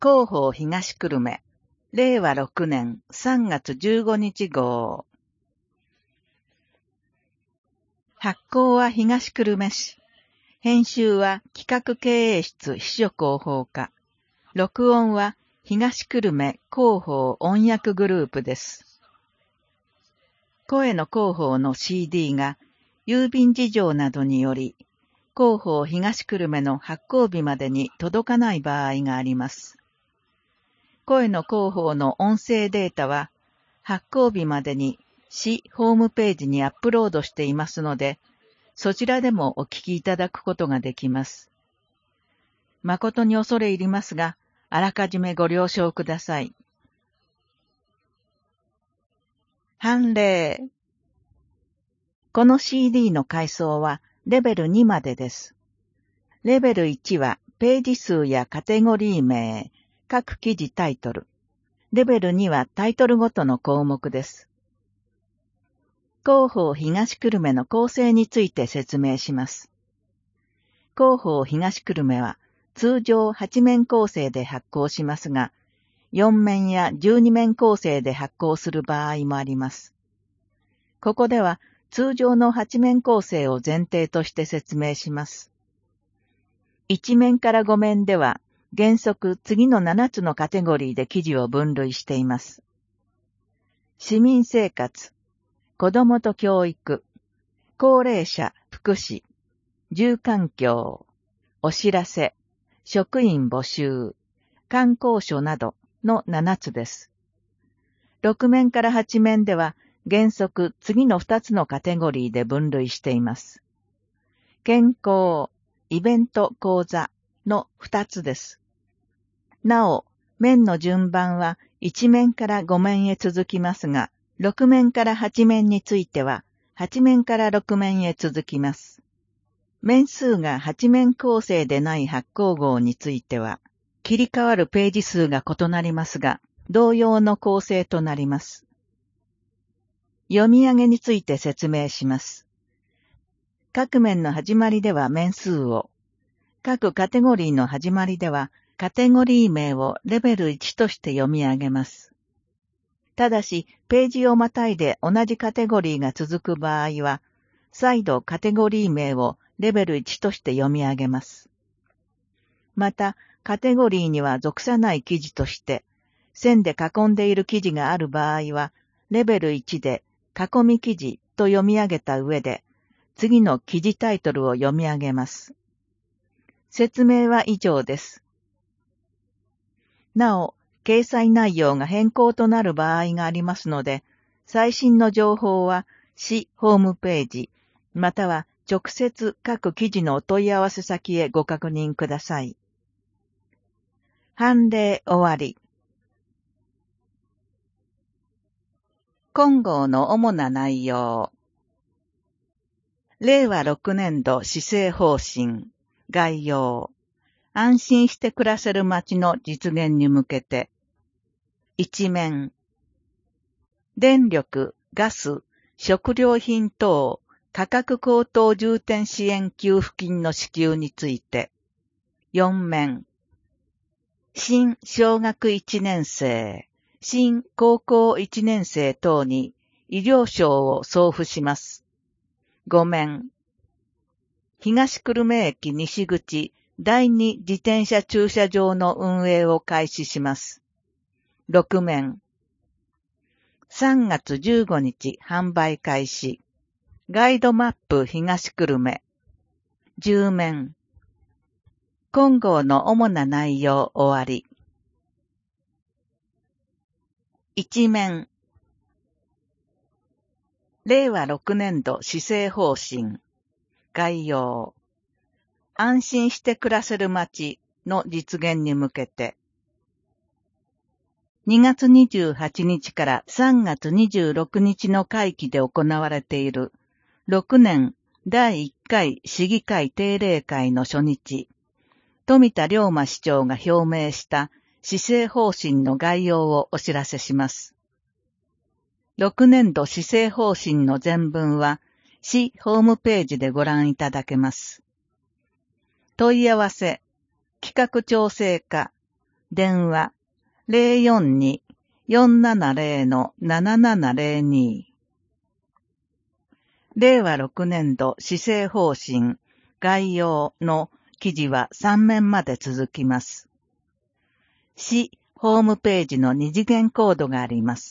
広報東久留米、令和6年3月15日号。発行は東久留米市。編集は企画経営室秘書広報課。録音は東久留米広報音訳グループです。声の広報の CD が郵便事情などにより、広報東久留米の発行日までに届かない場合があります。声の広報の音声データは、発行日までに市ホームページにアップロードしていますので、そちらでもお聞きいただくことができます。誠に恐れ入りますが、あらかじめご了承ください。判例。この CD の階層はレベル2までです。レベル1はページ数やカテゴリー名、各記事タイトル。レベル2はタイトルごとの項目です。広報東久留米の構成について説明します。広報東久留米は通常8面構成で発行しますが、4面や12面構成で発行する場合もあります。ここでは通常の8面構成を前提として説明します。1面から5面では原則次の7つのカテゴリーで記事を分類しています。市民生活、子どもと教育、高齢者、福祉、住環境、お知らせ、職員募集、観光所などの7つです。6面から8面では原則次の2つのカテゴリーで分類しています。健康、イベント講座の2つです。なお、面の順番は1面から5面へ続きますが、6面から8面については、8面から6面へ続きます。面数が8面構成でない発行号については、切り替わるページ数が異なりますが、同様の構成となります。読み上げについて説明します。各面の始まりでは面数を、各カテゴリーの始まりでは、カテゴリー名をレベル1として読み上げます。ただし、ページをまたいで同じカテゴリーが続く場合は、再度カテゴリー名をレベル1として読み上げます。また、カテゴリーには属さない記事として、線で囲んでいる記事がある場合は、レベル1で囲み記事と読み上げた上で、次の記事タイトルを読み上げます。説明は以上です。なお、掲載内容が変更となる場合がありますので、最新の情報は市ホームページ、または直接各記事のお問い合わせ先へご確認ください。判例終わり。今号の主な内容。令和6年度施政方針、概要。安心して暮らせる街の実現に向けて。一面。電力、ガス、食料品等、価格高騰重点支援給付金の支給について。四面。新小学1年生、新高校1年生等に医療証を送付します。五面。東久留米駅西口第2自転車駐車場の運営を開始します。6面。3月15日販売開始。ガイドマップ東久留米。10面。今号の主な内容終わり。1面。令和6年度施政方針。概要。安心して暮らせる街の実現に向けて。2月28日から3月26日の会期で行われている6年第1回市議会定例会の初日、富田龍馬市長が表明した施政方針の概要をお知らせします。6年度施政方針の全文は市ホームページでご覧いただけます。問い合わせ、企画調整課、 電話042-470-7702。令和6年度施政方針概要の記事は3面まで続きます。市ホームページの二次元コードがあります。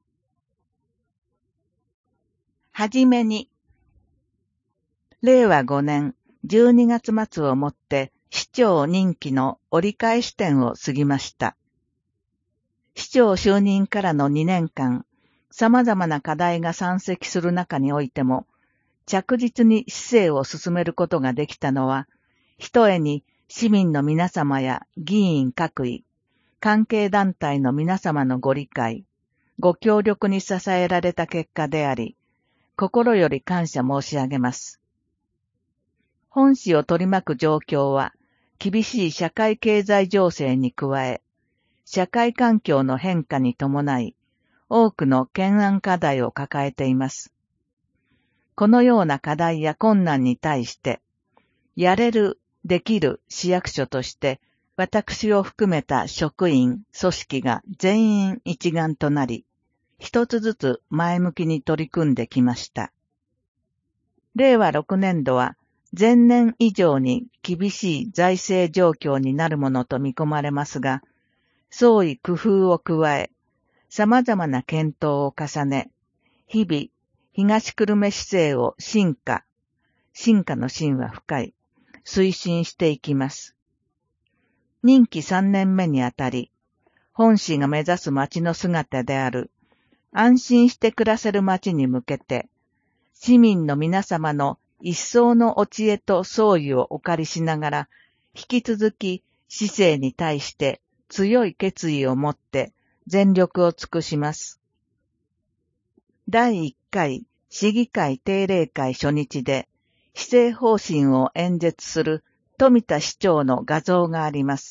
はじめに、令和5年12月末をもって市長任期の折り返し点を過ぎました。市長就任からの2年間、様々な課題が山積する中においても、着実に市政を進めることができたのは、ひとえに市民の皆様や議員各位、関係団体の皆様のご理解、ご協力に支えられた結果であり、心より感謝申し上げます。本市を取り巻く状況は、厳しい社会経済情勢に加え、社会環境の変化に伴い、多くの懸案課題を抱えています。このような課題や困難に対して、やれる、できる市役所として、私を含めた職員、組織が全員一丸となり、一つずつ前向きに取り組んできました。令和6年度は、前年以上に厳しい財政状況になるものと見込まれますが、創意工夫を加え、様々な検討を重ね、日々、東久留米市政を進化の進は深い、推進していきます。任期3年目にあたり、本市が目指す町の姿である、安心して暮らせる町に向けて、市民の皆様の一層のお知恵と創意をお借りしながら、引き続き市政に対して強い決意を持って全力を尽くします。第1回市議会定例会初日で、施政方針を演説する富田市長の画像があります。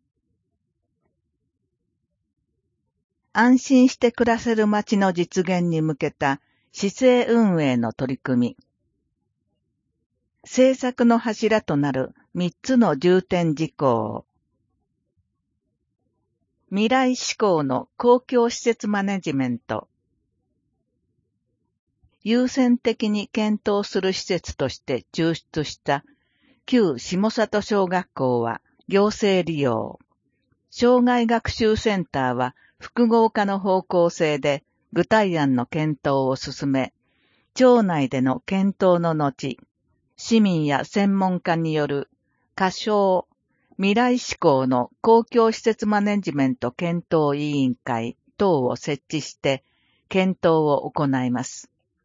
安心して暮らせる街の実現に向けた市政運営の取り組み。政策の柱となる3つの重点事項。未来志向の公共施設マネジメント。優先的に検討する施設として抽出した旧下里小学校は行政利用。障害学習センターは複合化の方向性で具体案の検討を進め、町内での検討の後、市民や専門家による仮称未来志向の公共施設マネジメント検討委員会等を設置して検討を行います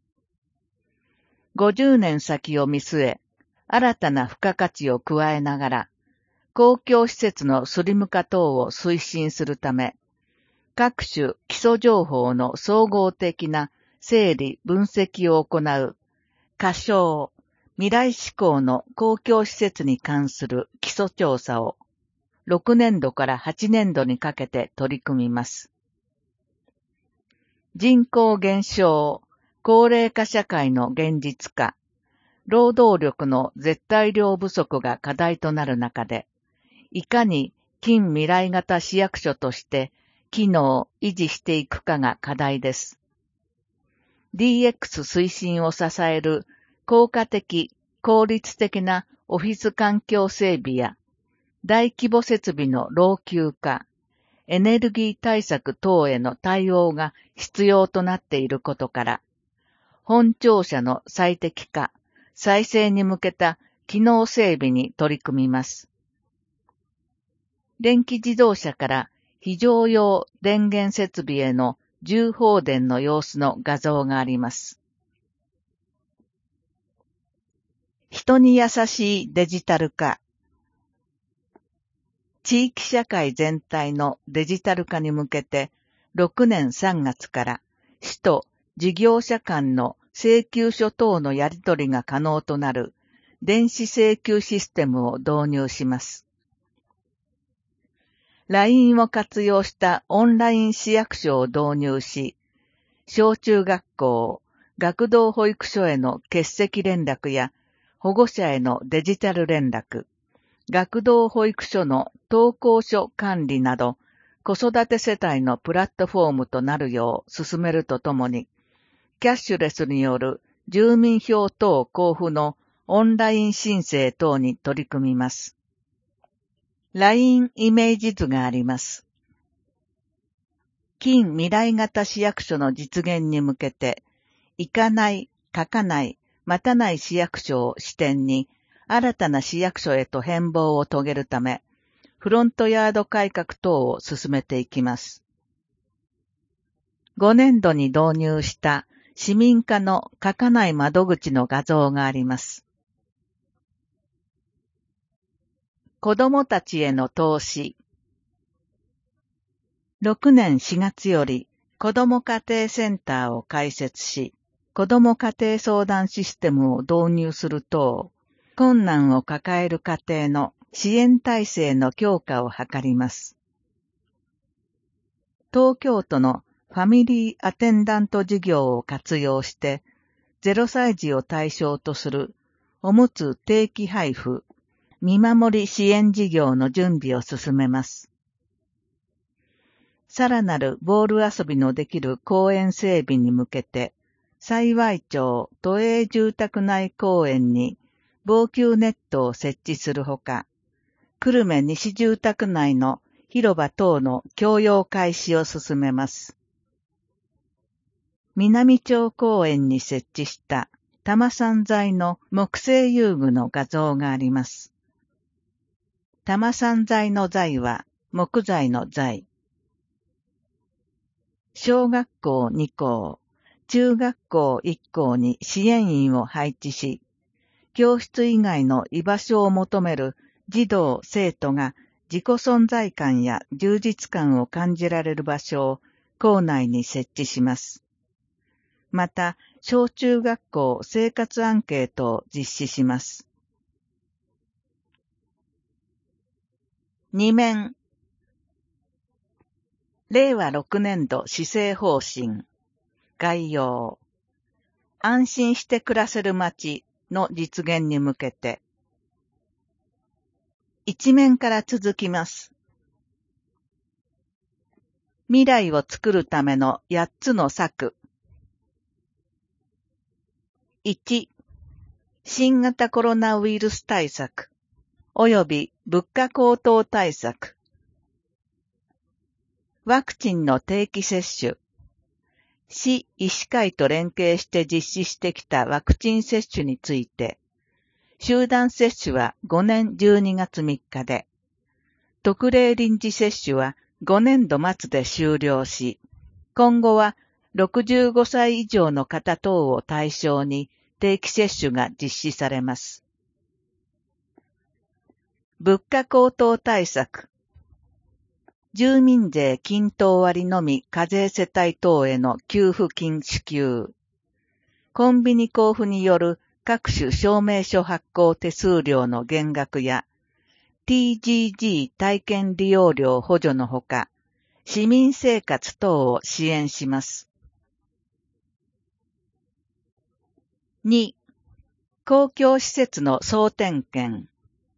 。50年先を見据え、新たな付加価値を加えながら、公共施設のスリム化等を推進するため、各種基礎情報の総合的な整理分析を行う、仮称未来志向の公共施設に関する基礎調査を、6年度から8年度にかけて取り組みます。人口減少、高齢化社会の現実化、労働力の絶対量不足が課題となる中で、いかに近未来型市役所として機能を維持していくかが課題です。DX 推進を支える効果的、効率的なオフィス環境整備や、大規模設備の老朽化、エネルギー対策等への対応が必要となっていることから、本庁舎の最適化、再生に向けた機能整備に取り組みます。電気自動車から非常用電源設備への充放電の様子の画像があります。人に優しいデジタル化。地域社会全体のデジタル化に向けて、6年3月から市と事業者間の請求書等のやり取りが可能となる電子請求システムを導入します。LINE を活用したオンライン市役所を導入し、小中学校、学童保育所への欠席連絡や保護者へのデジタル連絡、 学童保育所の登校所管理など、子育て世帯のプラットフォームとなるよう進めるとともに、キャッシュレスによる住民票等交付のオンライン申請等に取り組みます。LINE イメージ図があります。近未来型市役所の実現に向けて、行かない、書かない、待たない市役所を視点に、新たな市役所へと変貌を遂げるため、フロントヤード改革等を進めていきます。5年度に導入した市民課の書かない窓口の画像があります。子どもたちへの投資。6年4月より子ども家庭センターを開設し、子ども家庭相談システムを導入する等、困難を抱える家庭の支援体制の強化を図ります。東京都のファミリーアテンダント事業を活用して、0歳児を対象とするおむつ定期配布、見守り支援事業の準備を進めます。さらなるボール遊びのできる公園整備に向けて、幸町都営住宅内公園に防球ネットを設置するほか、久留米西住宅内の広場等の共用開始を進めます。南町公園に設置した多摩産材の木製遊具の画像があります。多摩産材の材は木材の材。小学校2校、中学校1校に支援員を配置し、教室以外の居場所を求める児童・生徒が自己存在感や充実感を感じられる場所を校内に設置します。また、小中学校生活アンケートを実施します。2面。令和6年度施政方針。概要。安心して暮らせる街の実現に向けて。一面から続きます。未来を作るための8つの策。1、新型コロナウイルス対策、及び物価高騰対策。ワクチンの定期接種。市医師会と連携して実施してきたワクチン接種について、集団接種は5年12月3日で、特例臨時接種は5年度末で終了し、今後は65歳以上の方等を対象に定期接種が実施されます。物価高騰対策。住民税均等割のみ課税世帯等への給付金支給。コンビニ交付による各種証明書発行手数料の減額や、TGG 体験利用料補助のほか、市民生活等を支援します。2、公共施設の総点検。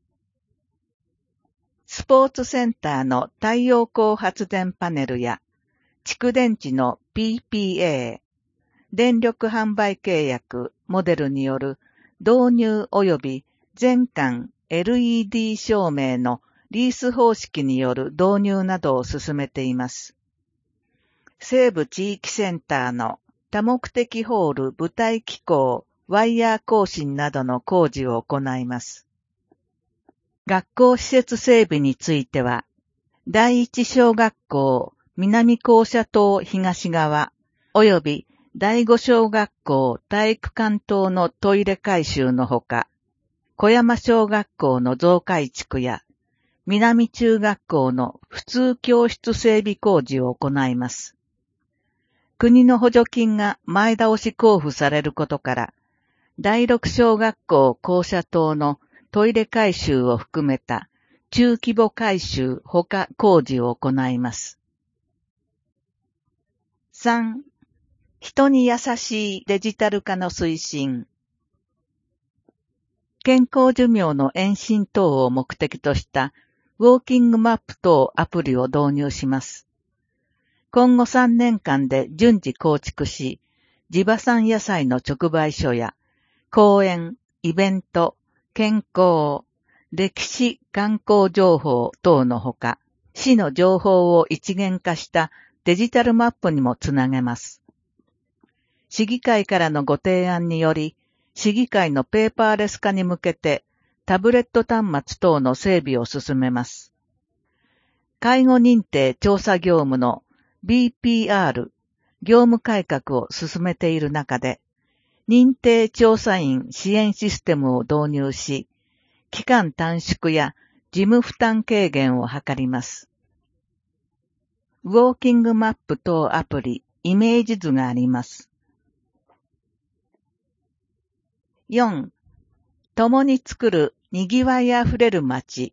スポーツセンターの太陽光発電パネルや、蓄電池の PPA、電力販売契約、モデルによる導入及び全館 LED 照明のリース方式による導入などを進めています。西部地域センターの多目的ホール舞台機構、ワイヤー更新などの工事を行います。学校施設整備については、第一小学校南校舎棟東側及び第五小学校体育館棟のトイレ改修のほか、小山小学校の増改築や南中学校の普通教室整備工事を行います。国の補助金が前倒し交付されることから、第六小学校校舎棟のトイレ改修を含めた中規模改修ほか工事を行います。3、人に優しいデジタル化の推進。 健康寿命の延伸等を目的としたウォーキングマップ等アプリを導入します。今後3年間で順次構築し、地場産野菜の直売所や講演、イベント、健康、歴史観光情報等のほか、市の情報を一元化したデジタルマップにもつなげます。市議会からのご提案により、市議会のペーパーレス化に向けてタブレット端末等の整備を進めます。介護認定調査業務の BPR、業務改革を進めている中で、認定調査員支援システムを導入し、期間短縮や事務負担軽減を図ります。ウォーキングマップ等アプリ、イメージ図があります。4. 共に作るにぎわいあふれる街。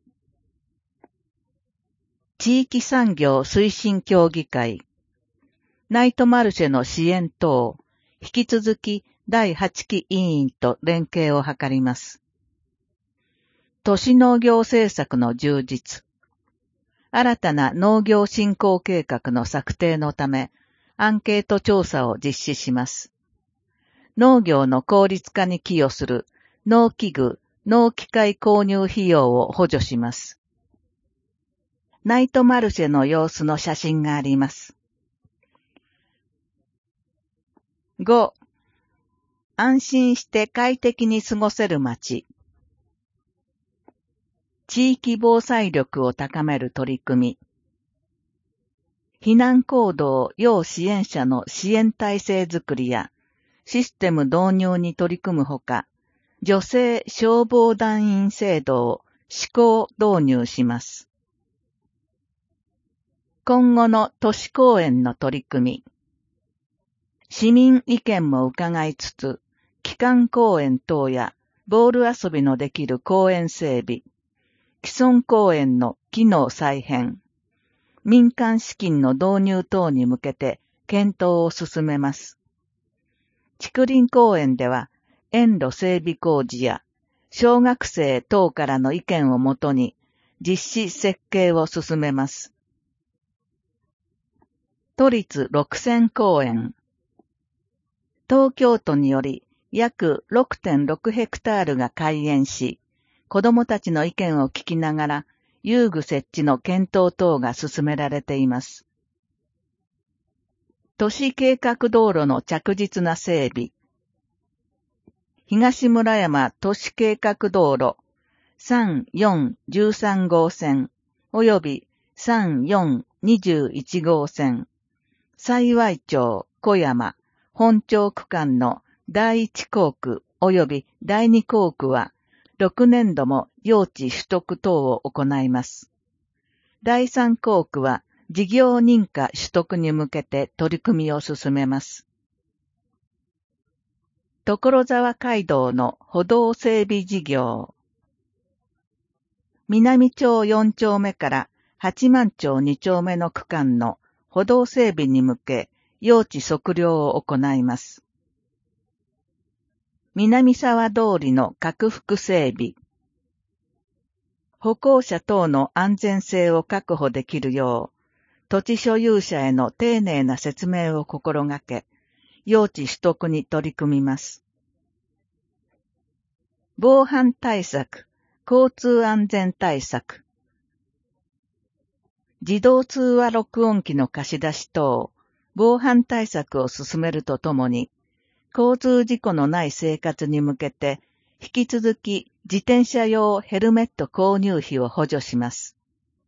地域産業推進協議会。ナイトマルシェの支援等、引き続き第8期委員と連携を図ります。都市農業政策の充実。新たな農業振興計画の策定のため、アンケート調査を実施します。農業の効率化に寄与する農機具、農機械購入費用を補助します。ナイトマルシェの様子の写真があります。5. 安心して快適に過ごせる街。地域防災力を高める取り組み。避難行動要支援者の支援体制づくりやシステム導入に取り組むほか、女性消防団員制度を施行導入します。今後の都市公園の取り組み。市民意見も伺いつつ、帰還公園等やボール遊びのできる公園整備、既存公園の機能再編、民間資金の導入等に向けて検討を進めます。竹林公園では、園路整備工事や小学生等からの意見をもとに実施設計を進めます。都立6000公園。東京都により約 6.6 ヘクタールが開園し、子どもたちの意見を聞きながら遊具設置の検討等が進められています。都市計画道路の着実な整備。東村山都市計画道路3、4、13号線及び3、4、21号線、幸町、小山、本町区間の第1工区及び第2工区は、6年度も用地取得等を行います。第3工区は事業認可取得に向けて取り組みを進めます。所沢街道の歩道整備事業。南町4丁目から八幡町2丁目の区間の歩道整備に向け、用地測量を行います。南沢通りの拡幅整備。歩行者等の安全性を確保できるよう、土地所有者への丁寧な説明を心がけ、用地取得に取り組みます。防犯対策、交通安全対策。自動通話録音機の貸し出し等、防犯対策を進めるとともに、交通事故のない生活に向けて、引き続き自転車用ヘルメット購入費を補助します。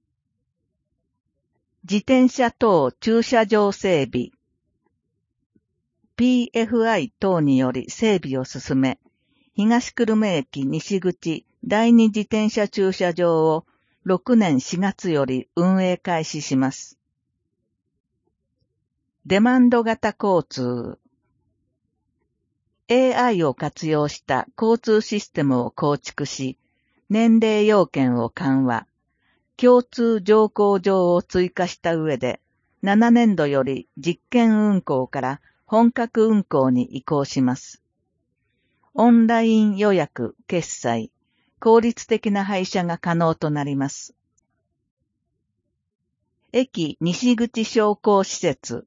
自転車等駐車場整備。PFI 等により整備を進め、東久留米駅西口第2自転車駐車場を6年4月より運営開始します。デマンド型交通。AI を活用した交通システムを構築し、年齢要件を緩和、共通乗降場を追加した上で、7年度より実験運行から本格運行に移行します。オンライン予約、決済、 効率的な配車が可能となります。駅西口商工施設。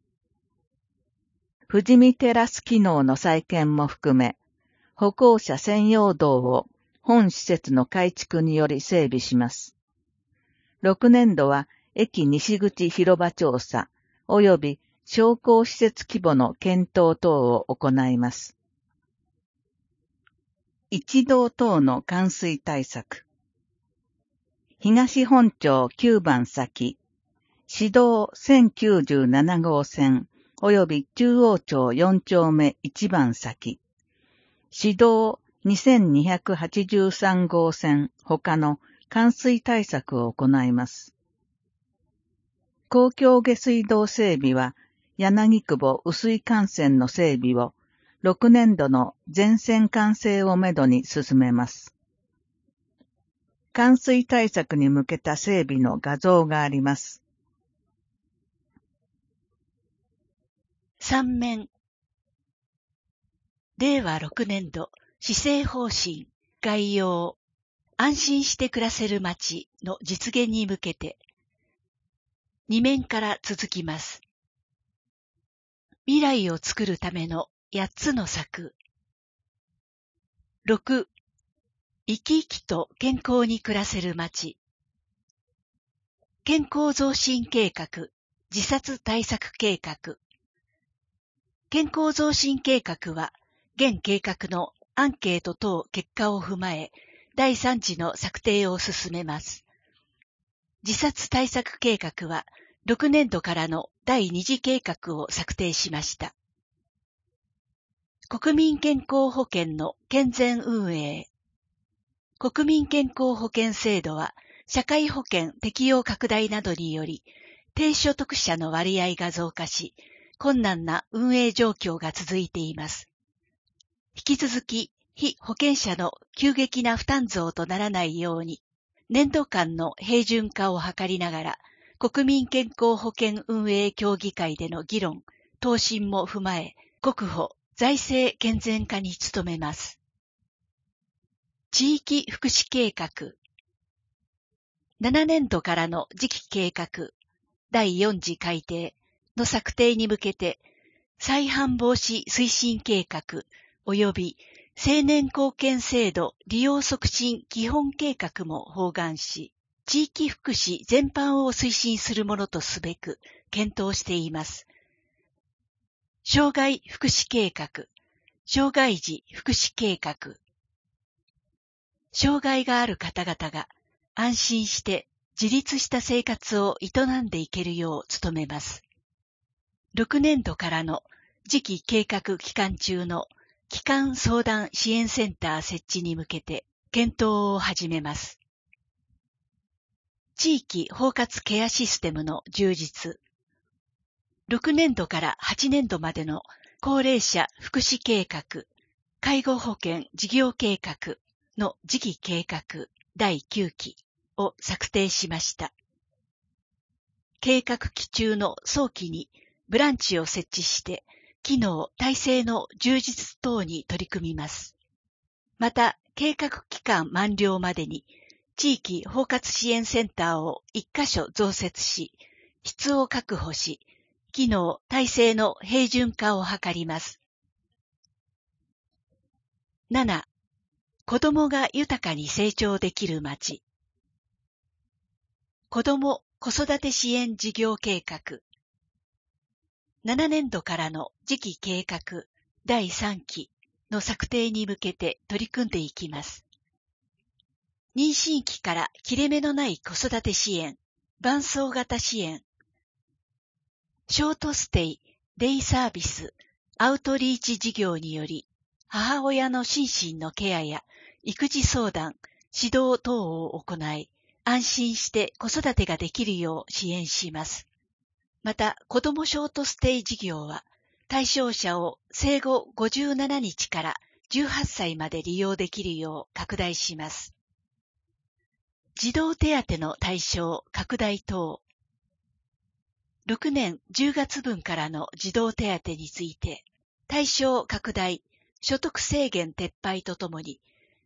富士見テラス機能の再建も含め、歩行者専用道を本施設の改築により整備します。6年度は駅西口広場調査及び商工施設規模の検討等を行います。一道等の冠水対策。東本町9番先、市道1097号線及び中央町4丁目1番先、市道2283号線他の冠水対策を行います。公共下水道整備は柳久保雨水幹線の整備を6年度の全線完成をめどに進めます。冠水対策に向けた整備の画像があります。 3面。令和6年度施政方針概要。安心して暮らせる街の実現に向けて。2面から続きます。未来を作るための8つの策。6、生き生きと健康に暮らせる街。健康増進計画、自殺対策計画。健康増進計画は、現計画のアンケート等結果を踏まえ、第3次の策定を進めます。自殺対策計画は、6年度からの第2次計画を策定しました。国民健康保険の健全運営。国民健康保険制度は、社会保険適用拡大などにより、低所得者の割合が増加し、困難な運営状況が続いています。引き続き、被保険者の急激な負担増とならないように、年度間の平準化を図りながら、国民健康保険運営協議会での議論、答申も踏まえ、国保、財政健全化に努めます。地域福祉計画。7年度からの次期計画、第4次改定の策定に向けて、再犯防止推進計画及び青年貢献制度利用促進基本計画も包含し、地域福祉全般を推進するものとすべく検討しています。障害福祉計画、障害児福祉計画。障害がある方々が安心して自立した生活を営んでいけるよう努めます。6年度からの次期計画期間中の基幹相談支援センター設置に向けて検討を始めます。地域包括ケアシステムの充実。6年度から8年度までの高齢者福祉計画、介護保険事業計画の次期計画第9期を策定しました。計画期中の早期にブランチを設置して、機能・体制の充実等に取り組みます。また、計画期間満了までに、地域包括支援センターを1カ所増設し、質を確保し、機能・体制の平準化を図ります。7、子どもが豊かに成長できる街。子ども・子育て支援事業計画。7年度からの次期計画第3期の策定に向けて取り組んでいきます。妊娠期から切れ目のない子育て支援、伴走型支援、ショートステイ、デイサービス、アウトリーチ事業により、母親の心身のケアや育児相談、指導等を行い、安心して子育てができるよう支援します。また、子どもショートステイ事業は、対象者を生後57日から18歳まで利用できるよう拡大します。児童手当の対象拡大等。6年10月分からの児童手当について、対象拡大、所得制限撤廃とともに、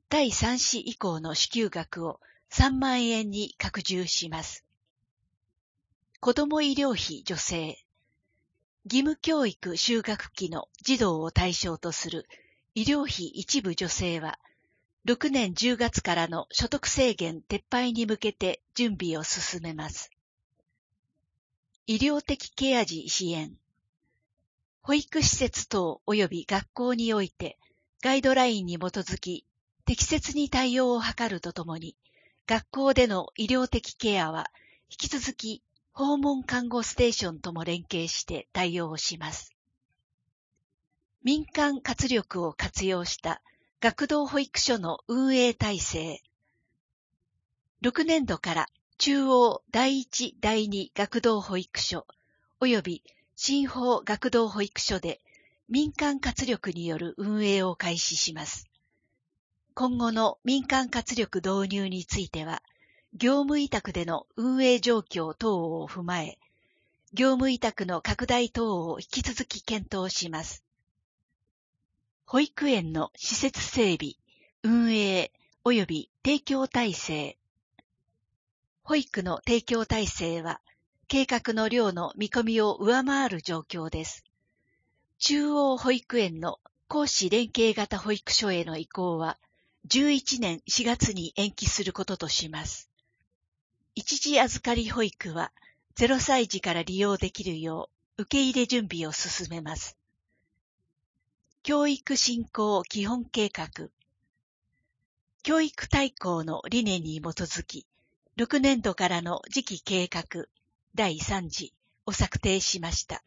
第3子以降の支給額を3万円に拡充します。子ども医療費助成。義務教育就学期の児童を対象とする医療費一部助成は、6年10月からの所得制限撤廃に向けて準備を進めます。医療的ケア児支援。保育施設等及び学校においてガイドラインに基づき適切に対応を図るとともに、学校での医療的ケアは引き続き訪問看護ステーションとも連携して対応します。民間活力を活用した学童保育所の運営体制。6年度から中央第1、第2学童保育所及び新邦学童保育所で民間活力による運営を開始します。今後の民間活力導入については、業務委託での運営状況等を踏まえ、業務委託の拡大等を引き続き検討します。保育園の施設整備、運営及び提供体制。保育の提供体制は、計画の量の見込みを上回る状況です。中央保育園の公私連携型保育所への移行は、11年4月に延期することとします。一時預かり保育は0歳児から利用できるよう受け入れ準備を進めます。教育振興基本計画。教育大綱の理念に基づき、6年度からの次期計画第3次を策定しました。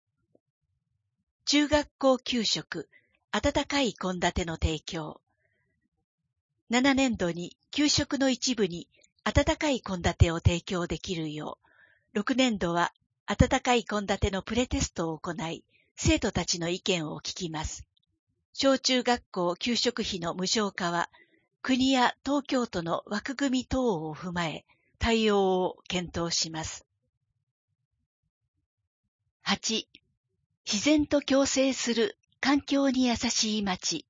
中学校給食、温かい献立の提供。7年度に給食の一部に温かい献立を提供できるよう、6年度は温かい献立のプレテストを行い、生徒たちの意見を聞きます。小中学校給食費の無償化は、国や東京都の枠組み等を踏まえ、対応を検討します。8. 自然と共生する環境に優しい街。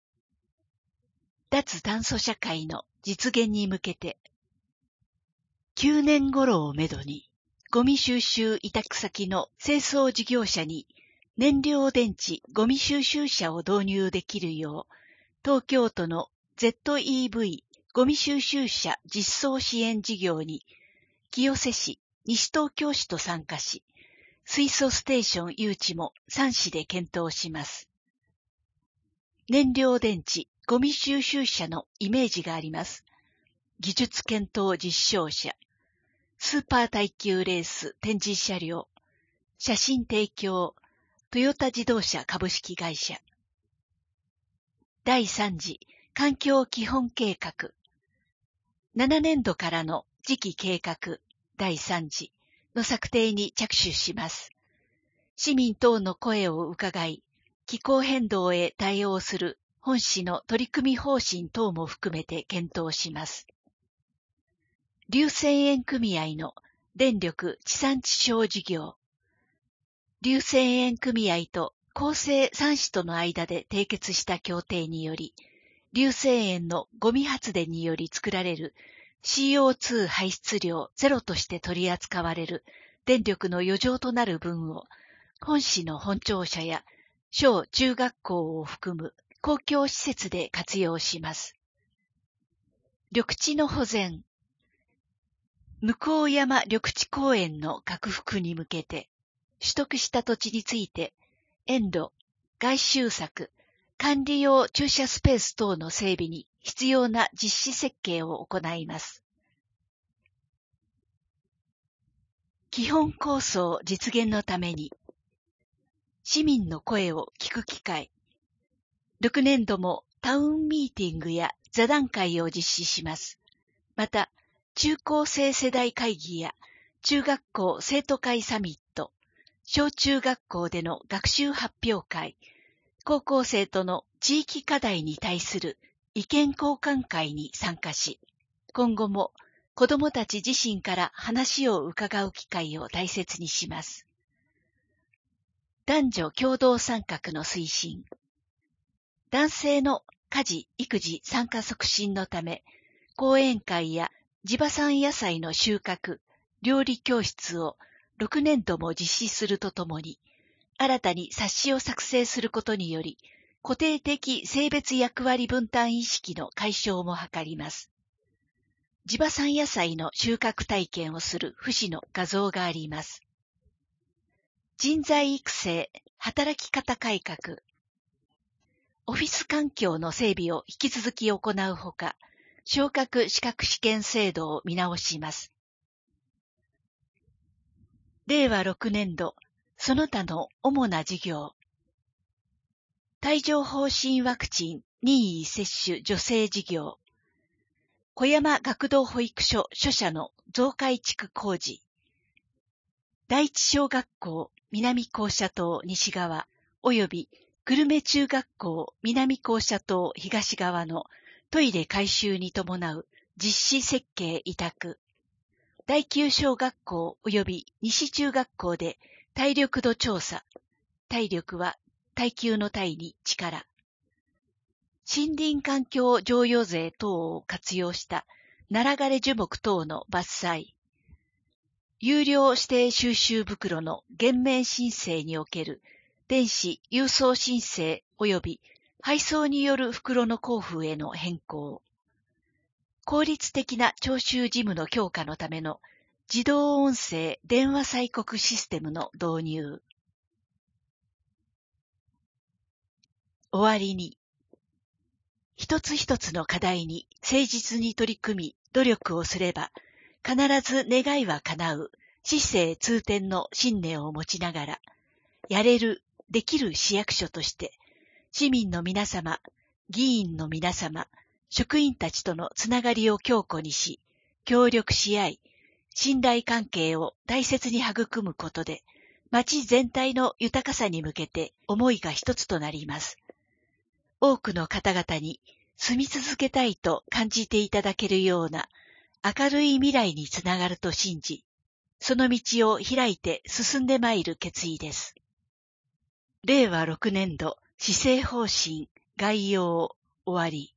脱炭素社会の実現に向けて、9年頃をめどに、ゴミ収集委託先の清掃事業者に燃料電池ゴミ収集車を導入できるよう、東京都の ZEV ゴミ収集車実装支援事業に、清瀬市、西東京市と参加し、水素ステーション誘致も3市で検討します。燃料電池ゴミ収集車のイメージがあります。技術検討実証車、スーパー耐久レース展示車両、写真提供、トヨタ自動車株式会社。第3次環境基本計画。7年度からの次期計画第3次の策定に着手します。市民等の声を伺い、気候変動へ対応する本市の取り組み方針等も含めて検討します。硫泉園組合の電力地産地消事業。硫泉園組合と公正3市との間で締結した協定により、硫泉園のゴミ発電により作られる CO2 排出量ゼロとして取り扱われる電力の余剰となる分を、本市の本庁舎や小中学校を含む公共施設で活用します。緑地の保全。向山緑地公園の拡幅に向けて、取得した土地について、園路、外周柵、管理用駐車スペース等の整備に必要な実施設計を行います。基本構想実現のために、市民の声を聞く機会。6年度もタウンミーティングや座談会を実施します。また、中高生世代会議や中学校生徒会サミット、小中学校での学習発表会、高校生との地域課題に対する意見交換会に参加し、今後も子どもたち自身から話を伺う機会を大切にします。男女共同参画の推進。男性の家事・育児参加促進のため、講演会や地場産野菜の収穫、料理教室を6年度も実施するとともに、新たに冊子を作成することにより、固定的性別役割分担意識の解消も図ります。地場産野菜の収穫体験をする父子の画像があります。人材育成、働き方改革。オフィス環境の整備を引き続き行うほか、昇格資格試験制度を見直します。令和6年度、その他の主な事業。帯状疱疹ワクチン任意接種助成事業。小山学童保育所所舎の増改築工事。第一小学校南校舎棟西側及び久留米中学校南校舎棟東側のトイレ改修に伴う実施設計委託。第9小学校及び西中学校で体力度調査。体力は耐久の耐に力。森林環境譲与税等を活用したナラ枯れ樹木等の伐採。有料指定収集袋の減免申請における電子郵送申請及び配送による袋の交付への変更。効率的な徴収事務の強化のための自動音声電話催告システムの導入。終わりに。一つ一つの課題に誠実に取り組み努力をすれば必ず願いは叶う市政通天の信念を持ちながらやれるできる市役所として市民の皆様、議員の皆様、職員たちとのつながりを強固にし協力し合い信頼関係を大切に育むことで町全体の豊かさに向けて思いが一つとなります。多くの方々に住み続けたいと感じていただけるような明るい未来につながると信じ、その道を開いて進んでまいる決意です。令和6年度施政方針概要終わり。